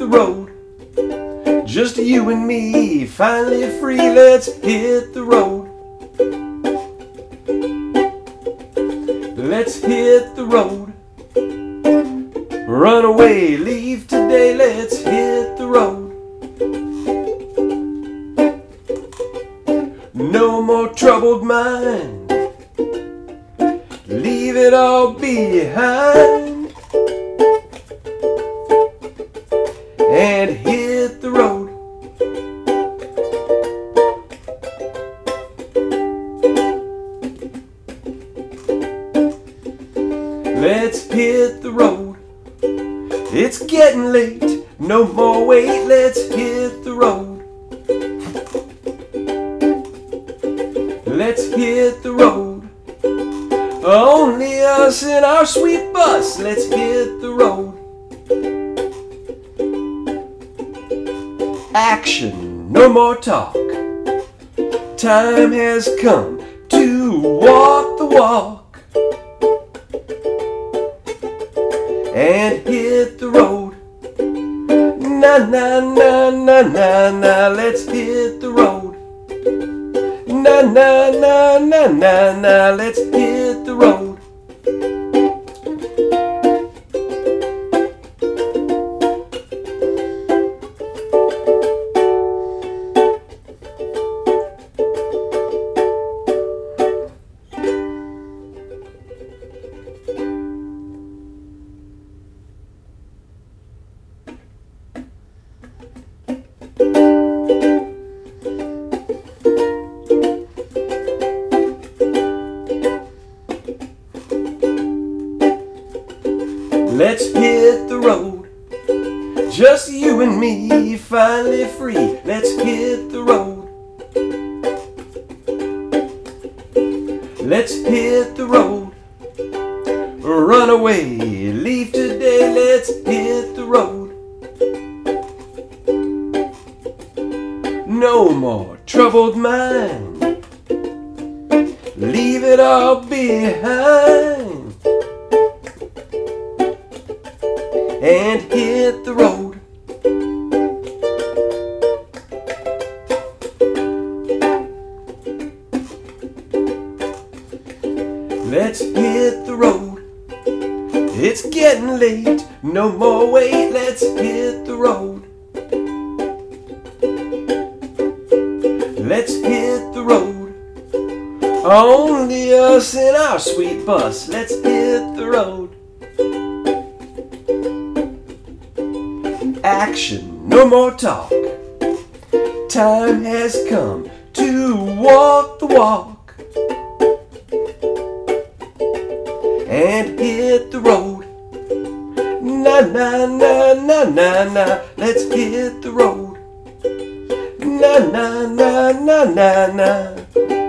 the road. Just you and me, finally free, let's hit the road. Let's hit the road. Run away, leave today, let's hit the road. No more troubled mind, leave it all behind, and hit the road. Let's hit the road. It's getting late, no more wait, let's hit the road. Let's hit the road. Only us and our sweet bus, let's hit the road. Action, no more talk. Time has come to walk the walk and hit the road. Na na na na na na, let's hit the road. Na na na na na na, let's hit the road. Let's hit the road. Just you and me, finally free. Let's hit the road. Let's hit the road. Run away, leave today. Let's hit the road. No more troubled mind, leave it all behind, and hit the road. Let's hit the road. It's getting late, no more wait, let's hit the road. Let's hit the road. Only us and our sweet bus, let's hit the road. Action, no more talk. Time has come to walk the walk and hit the road. Na na na na na na, let's hit the road. Na na na na na na.